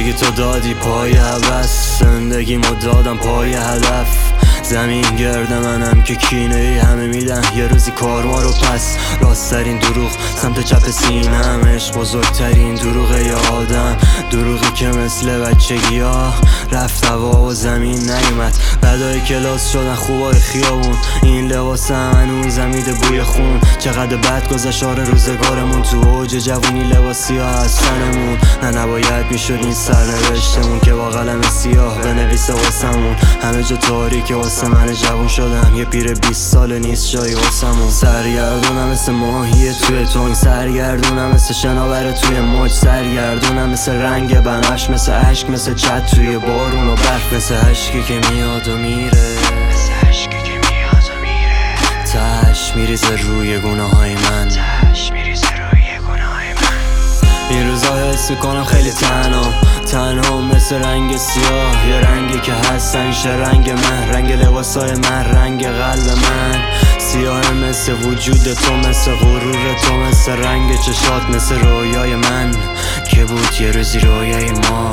زندگی تو دادی پای هوس، زندگیمو دادم پای هدف. زمین گرد منم که کینه ای همه میدن یه روزی کارما رو پس. راست‌ترین دروغ سمت چپ سینم، عشق بزرگترین دروغ یه آدم. دروغی که مثل بچگی ها رفت هوا و زمین نیومد. بدای کلاس شدن خوبای خیابون، این لباسم هنوز زمیده بوی خون. چقدر بد گذشت روزگارمون، تو اوج جوونی لباسی ها از تنمون. نه نباید میشد این سرنوشتمون که با قلم سیاه بنویسه واسمون. همه جا تاریکه واسه من جوون شدم، یه پیر 20 ساله نیست جایی واسمون. سرگردونم مثل ماهی توی تنگ، سرگردونم مثل شناور توی موج، سرگردونم مثل رنگ بنفش، مثل عشق، مثل چت توی بارون و برف، مثل عشقی که میاد و میره، مثل عشقی که میاد و میره. تاش میریزه روی گناه های من، تاش میریزه روی گناه های من. این روزا حس میکنم خیلی تنها مثل رنگ سیاه، یه رنگی که هست همیشه رنگ من، رنگ لباسای من، رنگ قلب من. سیاه مثل وجود تو، مثل غرور تو، مثل رنگ چشات، مثل رویای من که بود یه روزی رویای ما.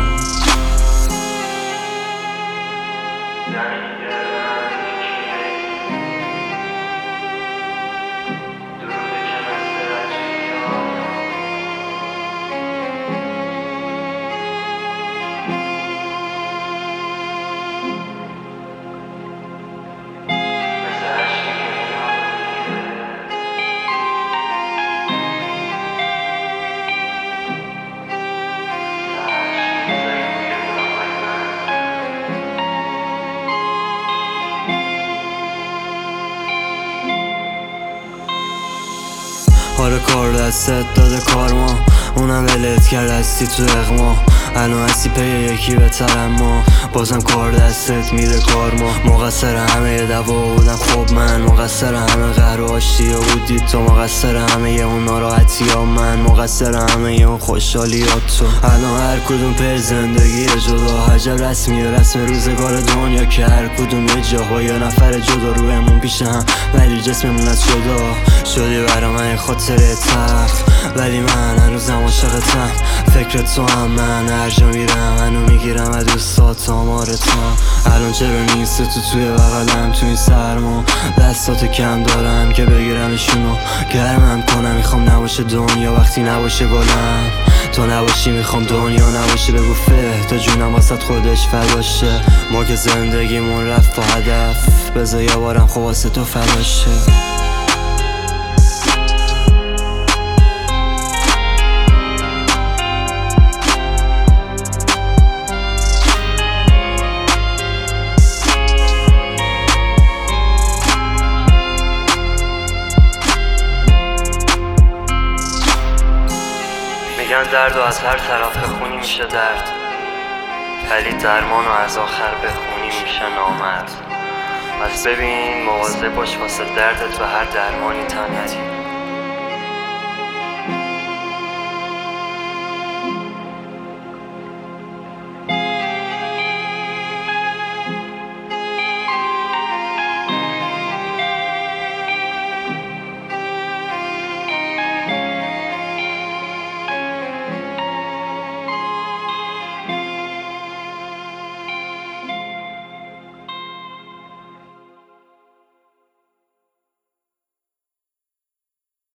آره کار دستت داده کارما، اونم ولت کرد هستی تو اغما. الان هستی پی یکی بهتر اما بازم کار دستت میره کارما. مقصر همه دوا بودم خب من، مقصر همه قهر و آشتی بودی تو، مقصر همه اون ناراحتی ها من، مقصر همه اون خوشحالی ها تو. الان هر کدوم پر زندگی جدا، عجب رسمی و رسم روزگار دنیا که هر کدوم یه جا با یه نفر جدا رویمون پیش هم، ولی جسممون از جدا شدی برا من خاطر تلخ. ولی من هنوزم عاشقتم، فکر تو هم من هر جا میرم هنو میگیرم و دوستات آمارتم. الان چرا نیست تو توی بغلم تو این سرما، دستاتو کم دارم که بگیرمشونو گرمم کنم. میخوام نباشه دنیا وقتی نباشه گلم، تو نباشی میخوام دنیا نباشه. بگو فه تا جونم واسه خودش فداشه. ما که زندگیمون رفت با هدف، بذار یه بارم خب واسه تو فداشه. میگن درد و از هر طرف بخونی میشه درد، ولی درمان و از آخر بخونی میشه نامرد. پس ببین مواظب باش واسه دردت به هر درمانی تن ندی.